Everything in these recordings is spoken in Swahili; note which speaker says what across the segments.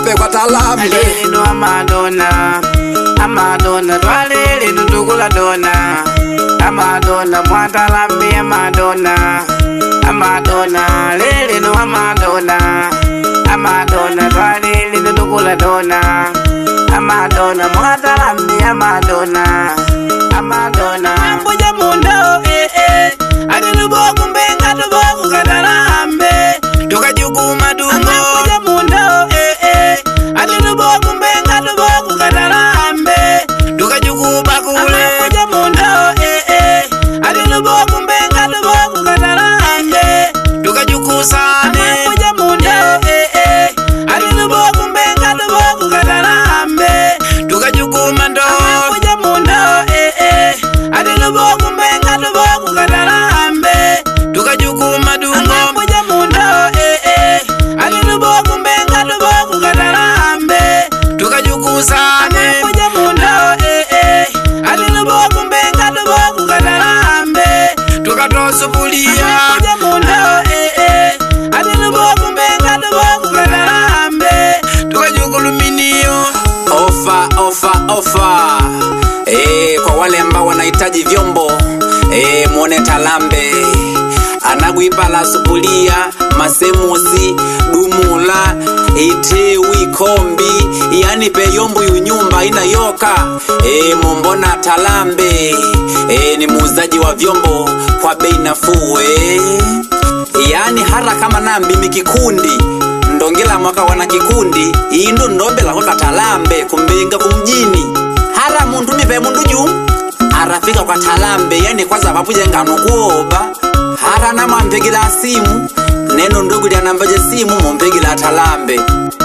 Speaker 1: Talambe kwa talambe.
Speaker 2: Alili no amadona, amadona twalili nutukula dona. Amadona mwatalambe amadona, amadona lili no amadona. Amadona twalili nutukula dona. Amadona mwatalambe amadona, amadona. Ambuja mundo adilubo kumbenga tuboku katalambe. Tukajukuma dungo. Ambuja mundo adilubo kumbenga tuboku katalambe. Tukajukuba kule. Ambuja mundo adilubo kumbenga tuboku katalambe. Tukajukusane. Ambuja mundo adilubo kumbenga tuboku katalambe. Tukajukuma ndo. Ambuja mundo adilubo kumbenga tuboku katalambe. Tukajukuma dungo. Ambuja mundo adilubo kumbenga tuboku katalambe. Tukajukusane. Ambuja mundo adilubo kumbenga tuboku katalambe. Tukatosubulia. Ambuja mundo adilubo kumbenga tuboku katalambe. Tukajukuluminio.
Speaker 1: Ofa, ofa, ofa. Kwa wale ambao wanahitaji vyombo, muone Talambe. Anaguipa la subulia, masemusi, dumula, itewi, kombi. Yani pe yombo yunyumba ina yoka. Mumbona Talambe. Ni muuzaji wa vyombo kwa bei nafuu. Yani hara kama nambi mikikundi. Ndongela mwaka wana kikundi. Indo ndombela kwa Talambe kumbenga kumjini. Hara mundu nipe mundu juu. Arafika kwa Talambe. Yani kwanza papuja ngano kuoba. Hara nama mpegila simu. Neno ndogu ya nambaje simu mpegila Talambe.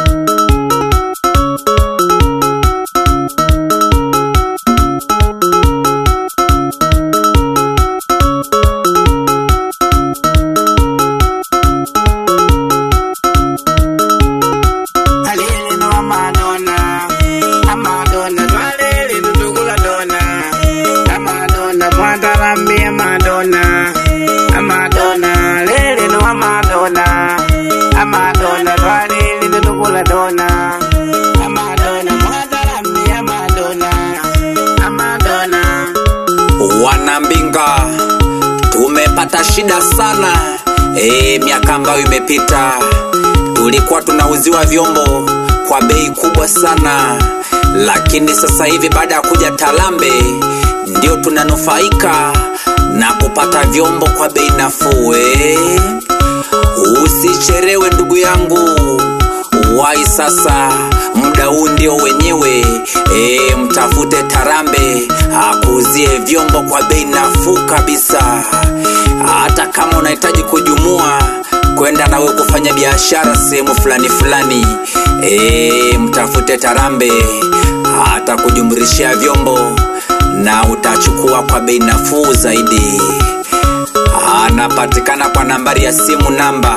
Speaker 2: Amadona lele no amadona, amadona twalili nutukula dona. Amadona mwatalambe amadona, amadona.
Speaker 1: Wanambinga tumepata shida sana. Miaka ambayo imepita tulikuwa tunauziwa vyombo kwa bei kubwa sana. Lakini sasa hivi baada ya kuja Talambe ndio tunanufaika na kupata vyombo kwa bei nafuu. Usicherewe ndugu yangu. Wai sasa, muda huu ndio wenyewe. Mtafute Talambe akuuzie vyombo kwa bei nafuu kabisa. Hata kama unahitaji kujumua kwenda nawe kufanya biashara sehemu fulani fulani, mtafute Talambe hata kujumrishia vyombo na utachukua kwa bei nafuu zaidi. Anapatikana kwa nambari ya simu namba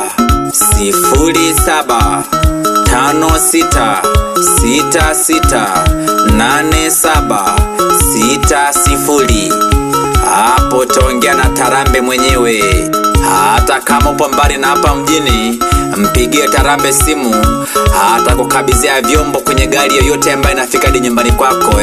Speaker 1: 0756668760. Hapo tongea na Talambe mwenyewe. Hata kama upo mbali na hapa mjini, mpigie Talambe simu hata kukabidhia vyombo kwenye gari yoyote ambayo inafika hadi nyumbani kwako.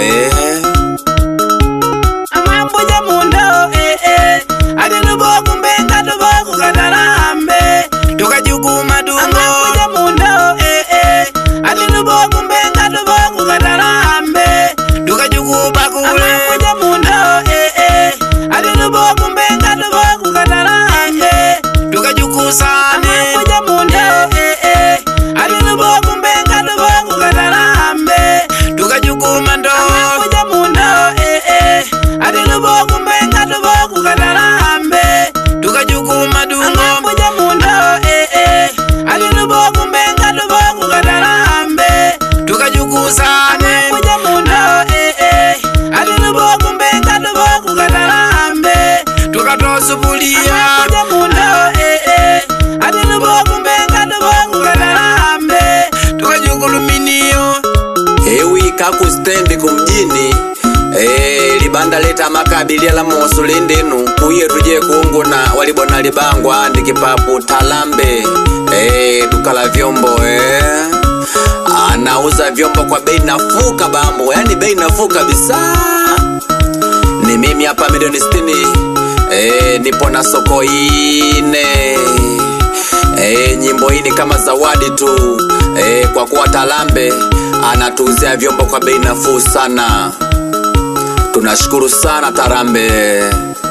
Speaker 2: Amambuja mundo adilubo kumbenga tuboku katalambe. Tukajukuma dungo. Amambuja mundo adilubo kumbenga tuboku katalambe. Tukajukuba kule. Amambuja mundo adilubo kumbenga tuboku katalambe. Tukajukusane. Amambuja mundo adilubo kumbenga tuboku katalambe. Tukajukuma ndo. Amambuja mundo adilubo kumbenga tuboku katalambe. Tukajukuma dungo. Amambuja mundo adilubo kumbenga tuboku katalambe. Tukajukusane. Amambuja mundo adilubo kumbenga tuboku katalambe. Tukatosubulia. Amambuja mundo adilubo kumbenga tuboku katalambe. Tukajukuluminio.
Speaker 1: Kakustendi kumjini. Libanda leta makabilia la mosulindenu. Kuye tuje kuunguna walibona libangwa ndikipapu Talambe. Duka la vyombo. anauza vyombo kwa bei nafuu kabambo, yani bei nafuu kabisa. Ni mimi hapa milioni 60. Nipo na soko ine. Nyimbo hii ni kama zawadi tu. Kwa kuwa Talambe anatuuzia vyombo kwa bei nafuu sana. Tunashukuru sana Talambe.